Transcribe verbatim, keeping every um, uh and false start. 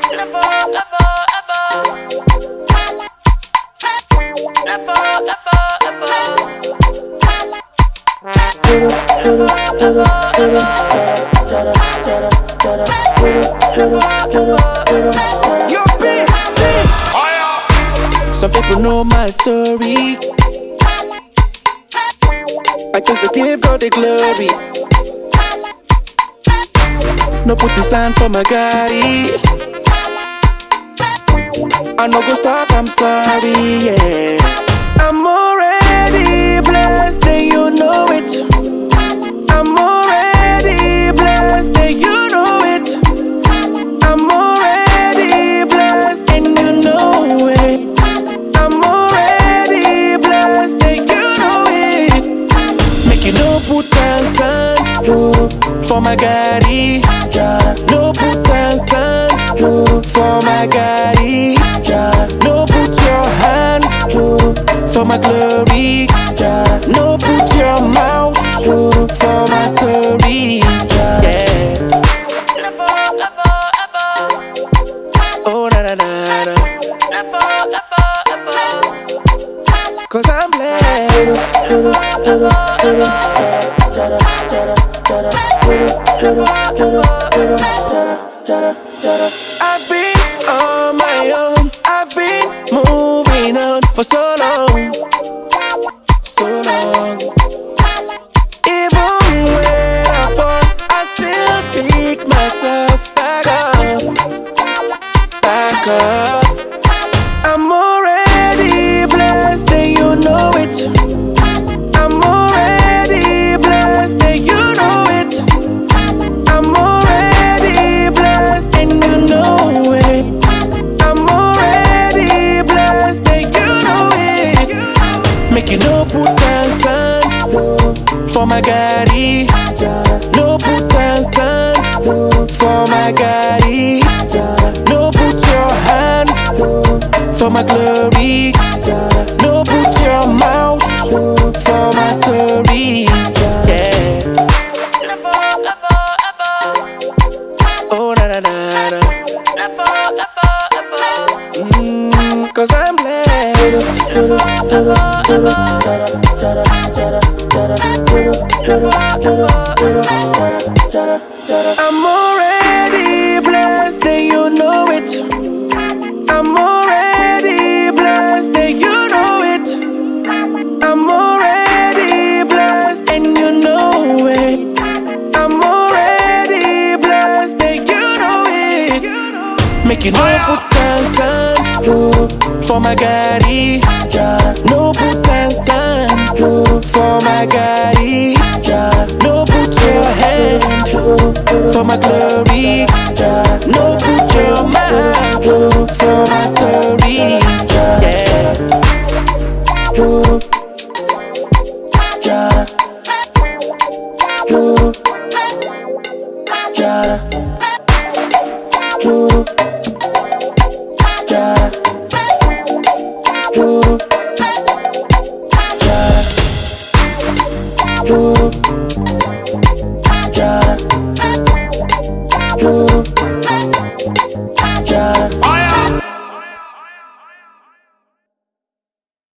Some people know my story. I just to give God the glory. No put the sign for my guy. I no go stop, I'm sorry, yeah. I'm already blessed, and you know it. I'm already blessed, and you know it. I'm already blessed, and you know it. I'm already blessed, and you know it. Make you no put sand, sand for my gari. No put sand, sand for my gari. No put your hand for my glory. No put your mouth for my story. Yeah. Oh na na na na. Cause I'm blessed. I've been on my own. I've been moving on for so long, so long. Even when I fall, I still pick myself back up, back up. I'm already blessed, and you know it. I'm already blessed, and you know it. I'm already blessed, and you know it. I'm already blessed, and you know it. Make you no put sand, sand for my gari. No put sand, sand for my gari. No put your hand for my glory. No put your mouth for my story. Yeah. Oh na na na na. Mm, cause I'm blessed. I'm already blessed, and you know it. I'm already blessed, and you know it. I'm already blessed, and you know it. I'm already blessed, and you know it. Make you no put sand, sand for my gari. No put sand, sand for my gari. No put your hand for my glory. No put your mouth for my story. Yeah. Jada. Jada.